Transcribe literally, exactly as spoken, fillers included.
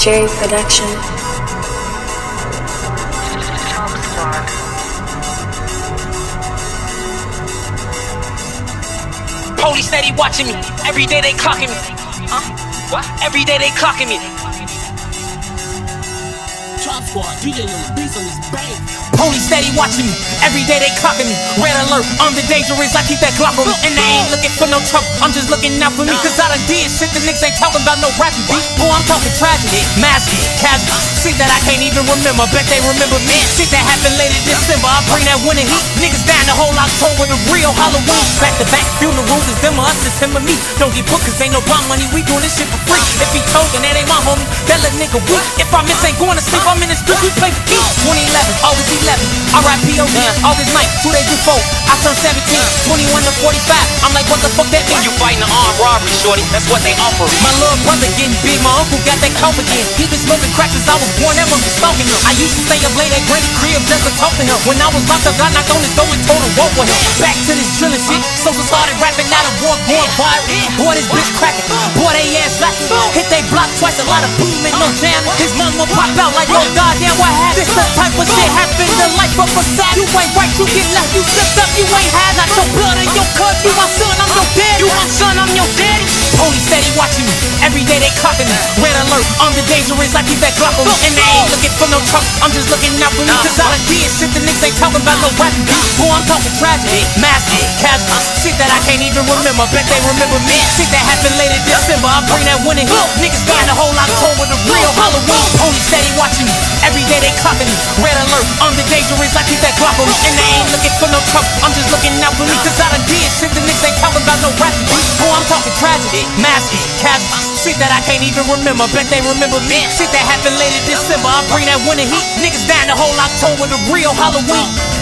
Jerry Production. Police steady watching me. Every day they clocking me. Huh? What? Every day they clocking me. Chop Squad, D J on the beats on this bang. Police steady watching me. Every day they clocking me. Red alert, I'm the dangerous. I keep that Glock on me. And they ain't looking for no trouble. I'm just looking out for me. Cause I done did shit the niggas ain't talking about no rapping beat. Boy, I'm talking tragedy. Mask it, casual. Shit that I can't even remember. Bet they remember me. Shit that happened late in December. I bring that winter heat. Niggas down the whole October. The real Halloween. Back to back, funerals is them or us. It's him or me. Don't get booked cause ain't no bomb money. We doing this shit for free. If he token, that ain't my homie. That little nigga weak. If I miss ain't going to sleep. I'm in the street. We play for keeps. twenty eleven, August eleventh. R I P O D, August ninth, two days before, I turned seventeen, twenty-one to forty-five, I'm like, what the fuck that mean? You fighting an armed robbery, shorty, that's what they offer. My little brother getting big, my uncle got that coke again. He been smoking crack since I was born, that must be stalking him. I used to stay up late at Granny crib just to talk to him. When I was locked up, I knocked on his door and told him walk with him. Back to this drilling shit, so I started rapping out of war, going viral. Boy, this bitch cracking, boy, they ass lacking. Hit they block twice, a lot of boom and no jam. His mama pop out like, oh goddamn, what happened? This the type of shit happen, the life of a sad. You ain't right, you get left, you slipped up, you ain't had not your blood in your cup. You my son, I'm your daddy. You my son, I'm your daddy. Police steady watching me. Every day they clocking me. Red alert, I'm the dangerous. I keep that Glock on me. And they ain't looking for no trouble. I'm just looking out for me. Cause I done did shit the niggas ain't talking about no rapping beat. Boy, I'm talking tragedy. Mask it, casual. Shit that I can't even remember. Bet they remember me. Shit that happened late in December. I bring that winter heat. Niggas dying the whole October. The real Halloween. Police steady watching me. Every day they clocking me. Red alert, I'm the dangerous. I keep that Glock on me. And they ain't looking for no trouble. I'm just looking out for me. Cause I done did shit the niggas ain't talking about no rapping beat. Boy, I'm talking tragedy. Mask it, casual. Shit that I can't even remember. Bet they remember me. Shit that happened late in December. I bring that winter heat. Niggas dying the whole October. The real Halloween.